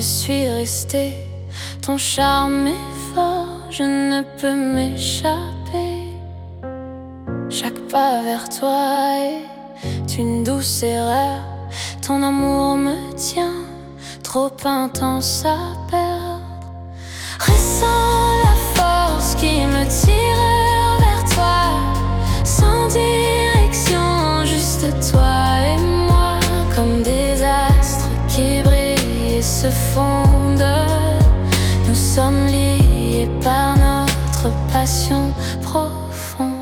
suis restée. Ton charme est fort, je ne peux m'échapper. Chaque pas vers toi est une douce erreur. Ton amour me tient, trop intense à perdre. Ressens la force qui me tire vers toi, sans direction, juste toi et moi. Comme des astres qui brillent et se fondent, nous sommes liés par notre passion profonde.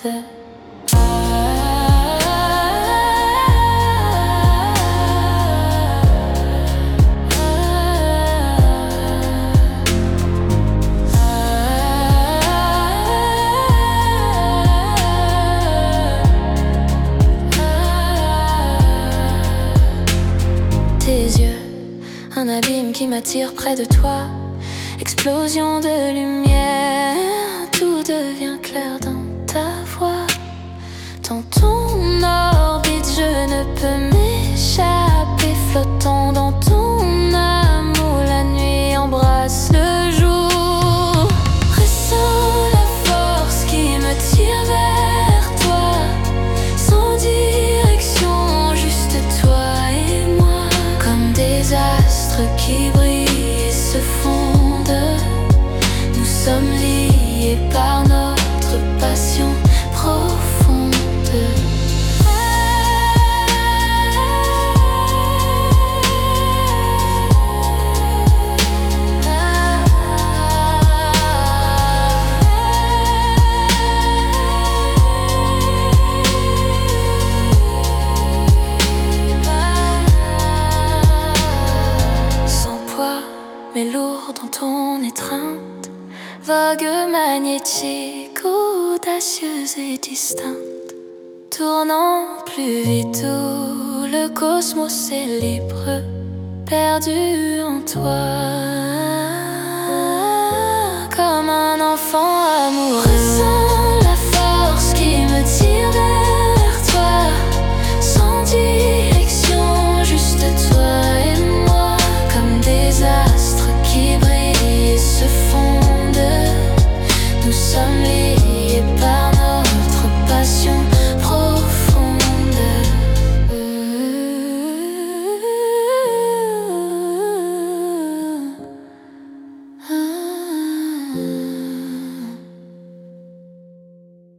Tes yeux, un abîme qui m'attire près de toi. Explosion de lumière, tout devient clair dans ta voix. Dans ton orbite, je ne peux m'échapper. Flottant dans ton amour, la nuit embrasse le jour. Ressens la force qui me tire vers toi, sans direction, juste toi et moi. Comme des astres qui brillent et se fondent, nous sommes liés par notre passion profonde. Sans poids, mais lourd dans ton étreinte, vague magnétique, audacieuse et distincte. Tournant plus vite où le cosmos est libre, perdu en toi. Comme un enfant amoureux,